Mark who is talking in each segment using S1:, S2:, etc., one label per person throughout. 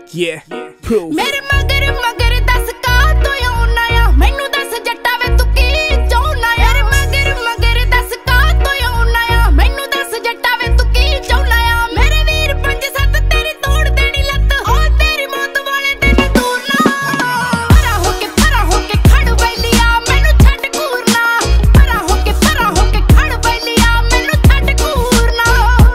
S1: Yeah, proof.
S2: मेरे मगर मगर दस का तो आउना आ मैनू दस जट्टा वे तू की चाहुना आ मेरे मगर दस का तो आउना आ मैनू दस जट्टा वे तू की चाहुना आ मेरे वीर 5-7 तेरी तोड़ देनी लत ओ तेरी मौत वाले दिन दूर ना परा होके खड़ बैलिया मैनू छड्ड घूरना परा होके खड़ बैलिया मैनू छड्ड घूरना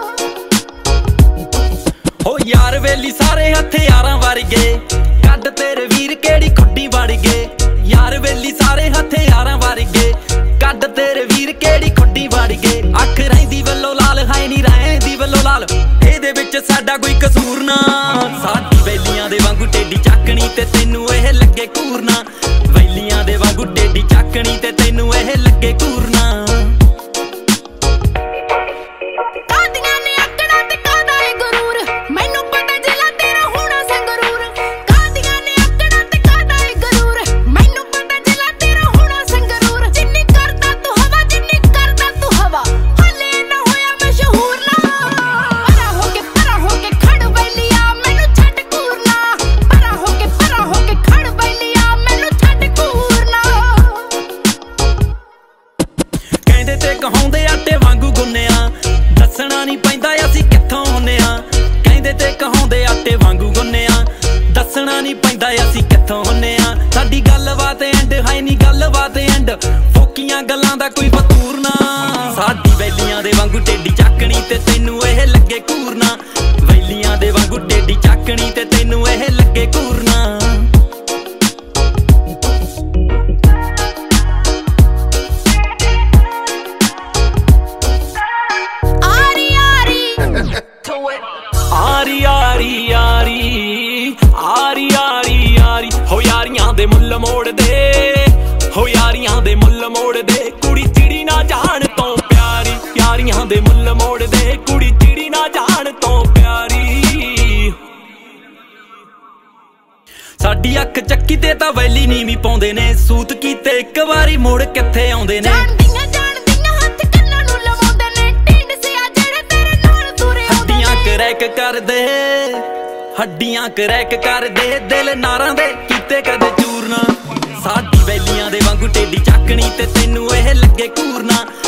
S3: हो यार वेली सारे हथियारां वर्गे ਕੱਢ तेरे वीर केड़ी खुड्डी वड़ गए यार वेली सारे हथियारां वर्गे ਕੱਢ तेरे वीर केड़ी खुड्डी वड़ गए अख रहिंदी वल्लो लाल हाय नी रहिंदी वल्लो लाल ਇਹਦੇ ਵਿੱਚ ਸਾਡਾ ਕੋਈ ਕਸੂਰ ਨਾ ਸਾਡੀ ਵੈਲੀਆਂ ਦੇ ਵਾਂਗੂ ਟੇਡੀ ਚੱਕਣੀ ਤੇ ਤੈਨੂੰ ਇਹ ਲੱਗੇ ਘੂਰਨਾ ਵੈਲੀਆਂ ਦੇ ਵਾਂਗੂ ਟੇਡੀ ਚੱਕਣੀ ਤੇ ਤੈਨੂੰ ਇਹ ਲੱਗੇ ਘੂਰਨਾ ਕਹਾਉਂਦੇ ਆਟੇ ਵਾਂਗੂ ਗੁੰਨਿਆ ਦੱਸਣਾ ਨਹੀਂ ਪੈਂਦਾ ਅਸੀਂ ਕਿੱਥੋਂ ਹੁੰਨੇ ਆ ਕਹਿੰਦੇ ਤੇ ਕਹਾਉਂਦੇ ਆਟੇ ਵਾਂਗੂ ਗੁੰਨਿਆ ਦੱਸਣਾ ਨਹੀਂ ਪੈਂਦਾ ਅਸੀਂ ਕਿੱਥੋਂ ਹੁੰਨੇ ਆ ਸਾਡੀ ਗੱਲਬਾਤ ਐਂਡ ਹੈ ਨਹੀਂ ਗੱਲਬਾਤ ਐਂਡ ਫੋਕੀਆਂ ਗੱਲਾਂ ਦਾ ਕੋਈ ਫਤੂਰ ਨਾ ਸਾਡੀ ਵੈਲੀਆਂ ਦੇ ਵਾਂਗੂ ਟੇਡੀ ਚੱਕਣੀ ਤੇ ਤੈਨੂੰ ਇਹ ਲੱਗੇ ਘੂਰਨਾ ਵੈਲੀਆਂ ਦੇ ਵਾਂਗੂ ਟੇਡੀ ਚੱਕਣੀ ਤੇ ਤੈਨੂੰ ਇਹ ਲੱਗੇ ਘੂਰਨਾ ਆਰੀ ਹੋ ਯਾਰੀਆਂ ਦੇ ਮੁੱਲ ਮੋੜ ਦੇ ਹੋ ਯਾਰੀਆਂ ਦੇ ਮੁੱਲ ਮੋੜ ਦੇ ਕੁੜੀ ਚਿੜੀ ਨਾ ਜਾਣ ਤੋਂ ਪਿਆਰੀ ਯਾਰੀਆਂ ਦੇ ਮੁੱਲ ਮੋੜ ਦੇ ਕੁੜੀ ਚਿੜੀ ਨਾ ਜਾਣ ਤੋਂ ਪਿਆਰੀ ਸਾਡੀ ਅੱਖ ਚੱਕੀ ਤੇ ਤਾਂ ਵੈਲੀ ਨੀਵੀਂ ਪਾਉਂਦੇ ਨੇ ਸੂਤ ਕੀਤੇ ਇੱਕ ਵਾਰੀ ਮੁੜ ਕਿੱਥੇ ਆਉਂਦੇ ਨੇ ਕਰੈਕ ਕਰਦੇ ਹੱਡੀਆਂ ਕਰੈਕ ਕਰਦੇ ਦਿਲ ਨਾਰਾਂ ਦੇ ਕੀਤੇ ਕਦੇ ਚੂਰਨਾ ਸਾਡੀ ਵੈਲੀਆਂ ਦੇ ਵਾਂਗੂ ਟੇਡੀ ਚੱਕਣੀ ਤੇ ਤੈਨੂੰ ਇਹ ਲੱਗੇ ਘੂਰਨਾ